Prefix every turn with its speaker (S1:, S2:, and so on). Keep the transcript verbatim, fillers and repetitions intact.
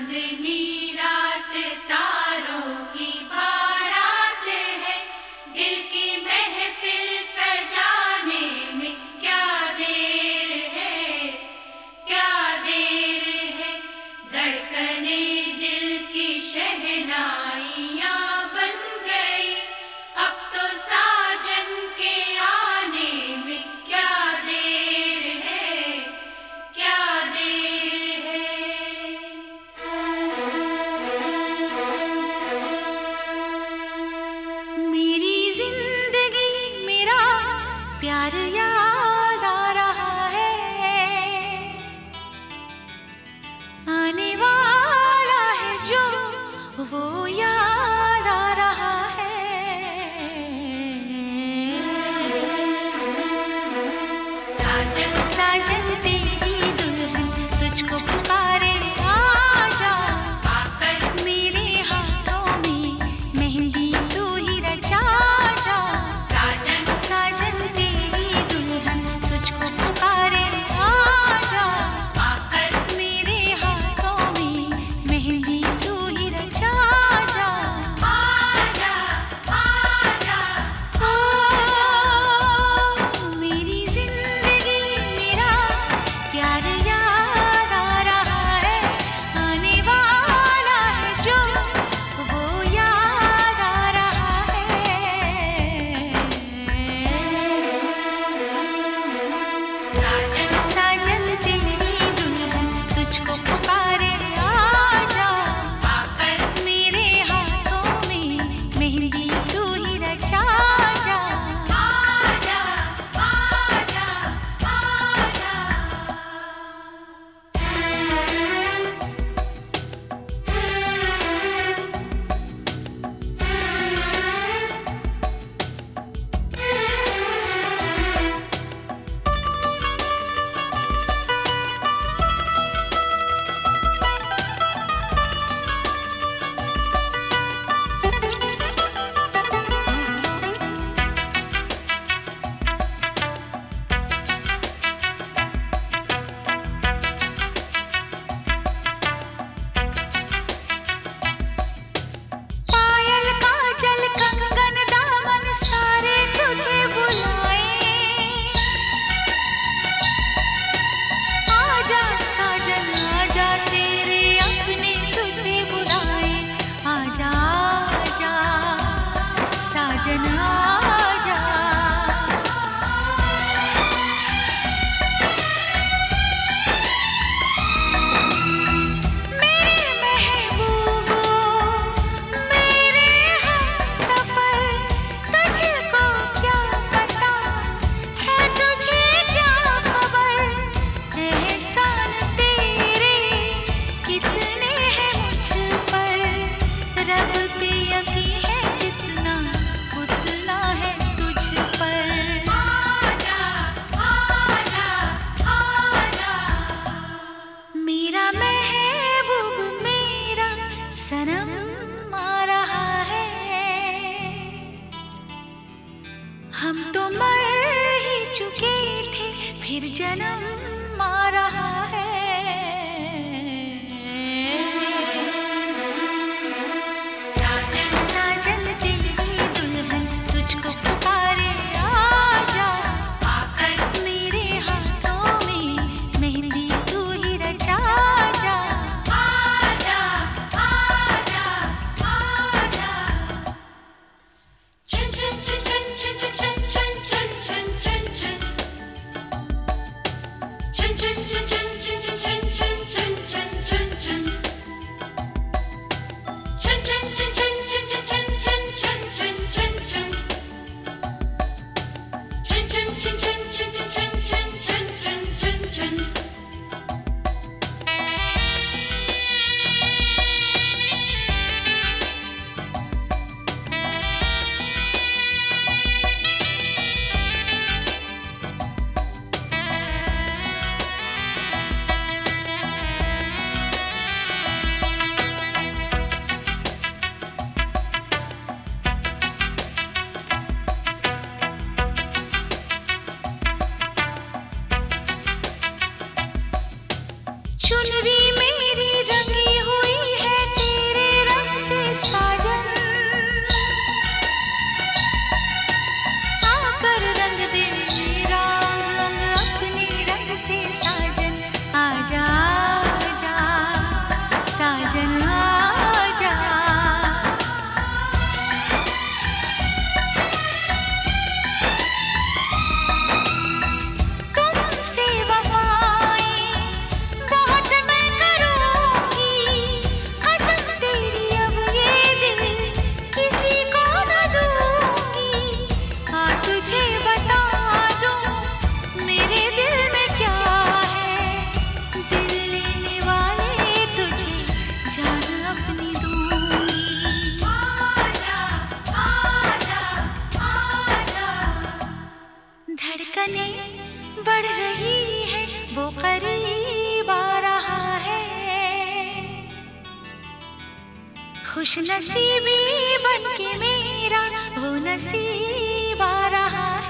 S1: चांदनी रात तारों की बारात है, दिल की महफिल सजाने में क्या देर है, क्या देर है। धड़कने दिल की शहनाइयाँ बन गई, अब तो साजन के आने में क्या देर है, क्या देर है।
S2: मेरी जिंदगी मेरा प्यार याद आ रहा है, आने वाला है जो वो याद आ रहा है।
S1: साजन
S2: साजन तेरी दुल्हन तुझको पुकारे, आजा
S1: आकर
S2: मेरे हाथों में मेहंदी तू ही रचा जा।
S1: साजन
S2: साजन तेरी दुल्हन तुझको पुकारे, आजा
S1: आकर
S2: मेरे हाथों में मेहंदी तू ही रचा जा।
S1: आजा आजा
S2: ओ मेरी जिंदगी मेरा प्यार याद आ रहा है, आने वाला है जो वो याद आ रहा है।
S1: साजन
S2: साजन तेरी दुल्हन तुझको पुकारे, आजा
S1: आकर
S2: मेरे हाथों में मेहंदी तू ही रचा जा।
S1: आजा आजा आजा।
S2: पायल काजल कंगन दामन सारे तुझे बुलाए, आजा साजन आजा तेरे अपने तुझे बुलाए। आजा आजा साजन आजा। मेरे महबूबो मेरे हमसफर, तुझको क्या पता है, तुझे क्या खबर, एहसान तेरे कितने हैं मुझ पर। रब पे यकीन है जितना उतना है तुझ पर।
S1: आजा आजा आजा।
S2: मेरा महबूब मेरा सनम आ रहा है, हम तो मर ही चुके थे फिर जन्म आ रहा है।
S1: साजन
S2: साजन तेरी दुल्हन तुझको पुकारे, आजा
S1: आकर
S2: मेरे हाथों में मेहंदी तू ही रचा जा।
S1: आजा आजा आजा। चुन चुन चुन चुन चुन चुन चुन चुन चुन चुन चुन चुन चुन चुन चुन चुन चुन चुन चुन
S2: खुश नसीबी बन के मेरा वो नसीब आ रहा